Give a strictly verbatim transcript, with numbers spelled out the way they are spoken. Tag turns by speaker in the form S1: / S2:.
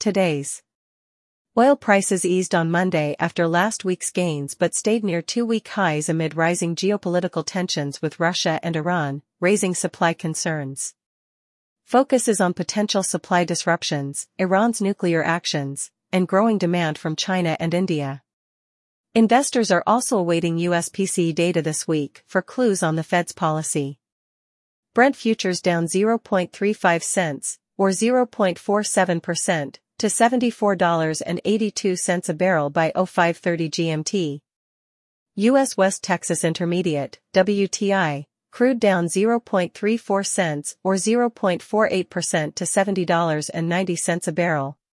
S1: today's. Oil prices eased on Monday after last week's gains but stayed near two-week highs amid rising geopolitical tensions with Russia and Iran, raising supply concerns. Focus is on potential supply disruptions, Iran's nuclear actions, and growing demand from China and India. Investors are also awaiting U S P C E data this week for clues on the Fed's policy. Brent futures down zero point three five cents, or zero point four seven percent, to seventy-four dollars and eighty-two cents a barrel by oh five thirty G M T. U S West Texas Intermediate, W T I, crude down zero point three four cents or zero point four eight percent to seventy dollars and ninety cents a barrel.